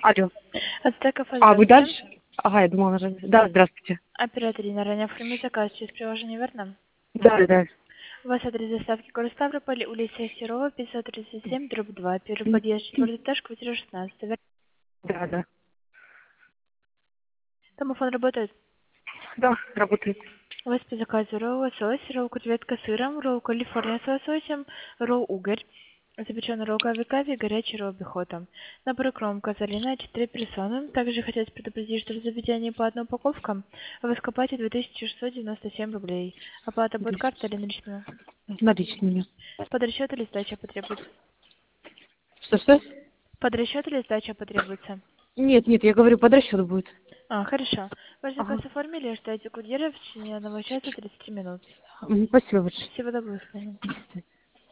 Алло. Ацтеков, А, вы здравствуйте. дальше? Ага, я думала, уже... Да, здравствуйте. Оператор Ирина, ранее оформить заказ через приложение, верно? Да, да. У вас адрес доставки город Ставрополь, улица Серова, 537, дробь 2, первый подъезд, четвертый этаж, квартира 16, верно? Да, да. Домофон работает. Да, работает. У вас по заказу ролл лосось, ролл креветка с сыром, ролл калифорния с лососем, ролл угорь, запеченный ролл кави-кави, горячий ролл бихота. Набор кромка залина 4 персоны. Также хотелось предупредить, что в заведении по одной упаковкам вы скопаете 2697 рублей. Оплата будет картой или наличными? С наличными. Под расчет или сдача потребуется? Что? Под расчет или сдача потребуется? Нет, нет, я говорю, под расчет будет. Хорошо. Ваш заказ Ага. оформили, ждайте курьера в течение 1 часа 30 минут. Спасибо большое. Всего доброго, до свидания.